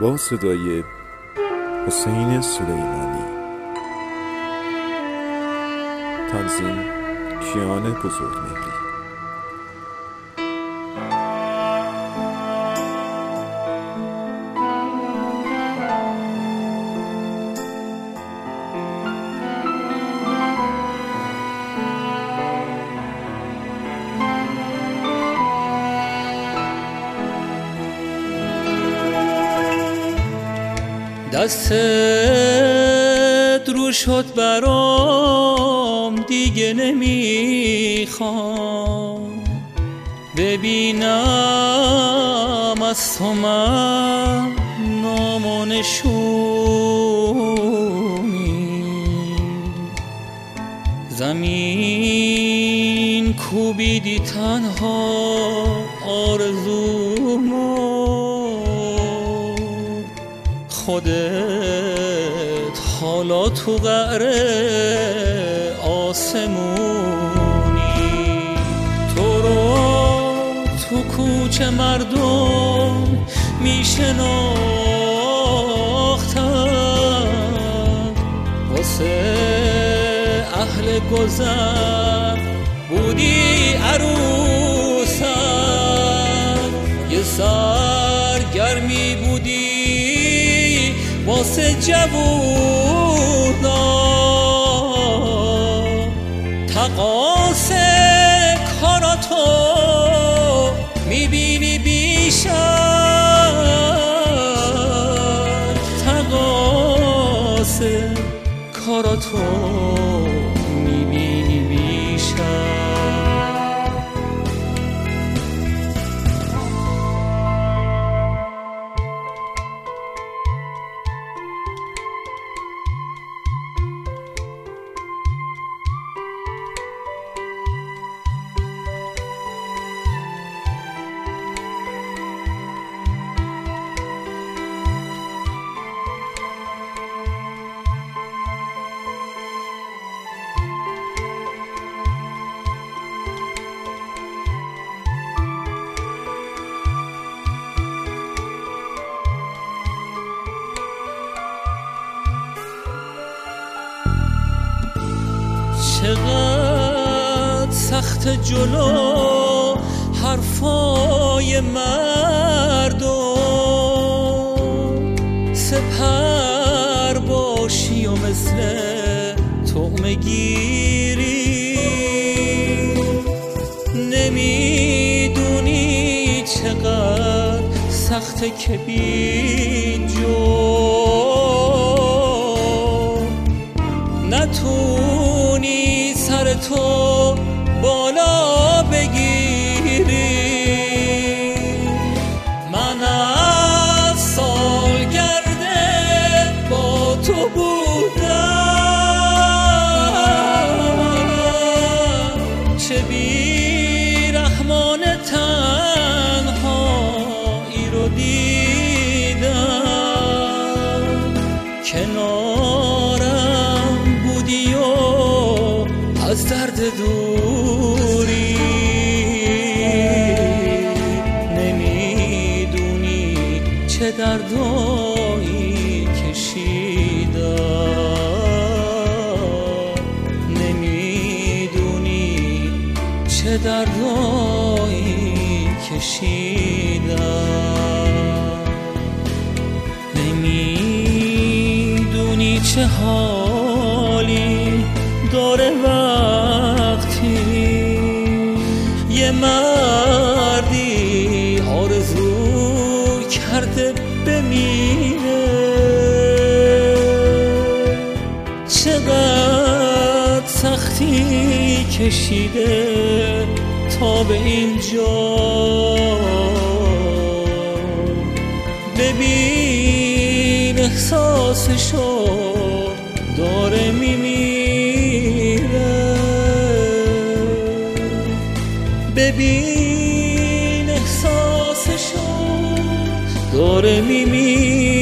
با صدای حسین سلیمانی، تنظیم کیان بزرگمهری. دستت رو شد برام، دیگه نمیخوام ببینم از تو من نام و نشونی. زمین کوبیدی تنها آرزومو، خودت حالا تو قعر آسمونی. تو رو تو کوچه مردم میشناختن، واسه اهل گذر بودی عروسم. یه سرگرمی بودی واسه جوونا، تقاص کاراتو میبینی بیشتر، تقاص کاراتو میبینی بیشتر. چقدر سخت جلو حرفای مردم، سپر باشی و مثل طعمه گیری. نمیدونی چقدر سخته که بی جو نتونی سر تو بالا بگیری. من از سالگرد با تو بودم، چه بیرحمانه تنهایی رو دیدم. کنارم بودی و از درد دوری، نمیدونی چه دردایی کشیدم، نمیدونی چه دردایی کشیدم، نمیدونی چه حالی داره وقتی یه مردی آرزو کرده بمیره. چقدر سختی کشیده تا به اینجا، ببین احساسشو داره میمیره. ببین احساسشو داره میمیره.